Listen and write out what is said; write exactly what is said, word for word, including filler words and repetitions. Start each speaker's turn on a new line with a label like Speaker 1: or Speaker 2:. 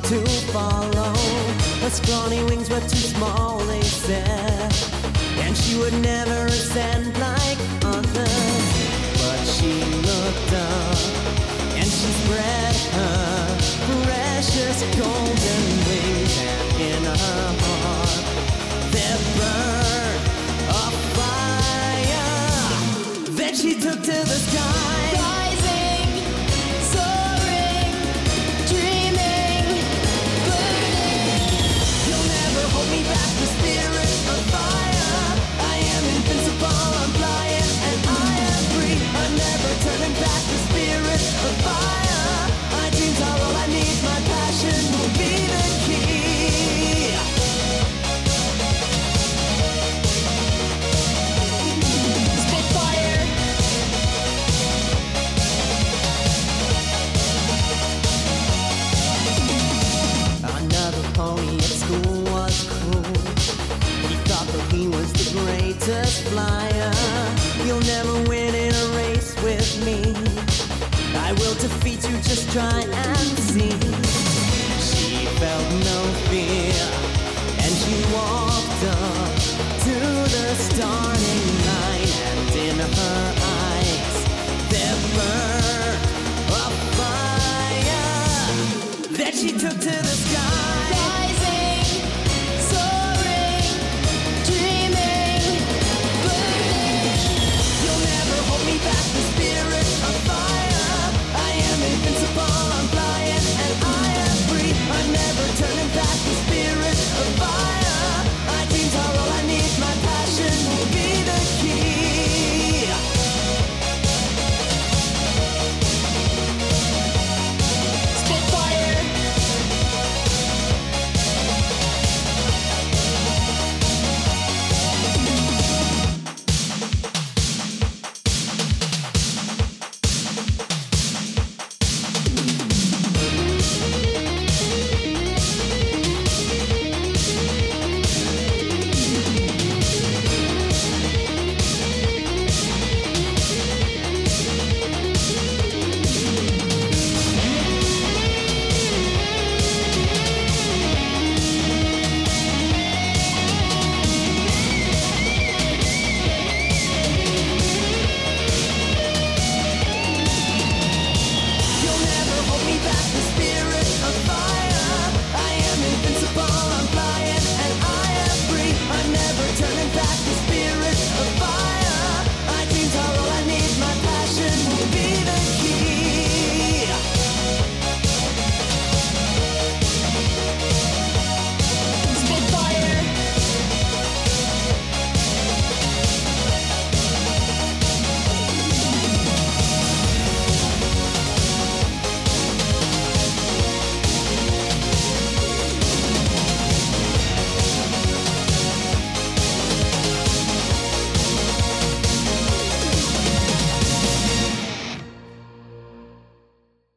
Speaker 1: to follow. Her scrawny wings were too small, they said, and she would never ascend like others. But she looked up and she spread her precious golden wings, and in her heart there burned a fire. Then she took to the sky. Me back the spirit of fire. I am invincible, I'm flying, and I am free. I'm never turning back the spirit of fire. My dreams are all I need, my passion will be the key. Spitfire. Another pony at school was cruel. He thought that he was the greatest flyer. You'll never win in a race with me. I will defeat you, just try and see. She felt no fear, and she walked up to the starting line, and in her eyes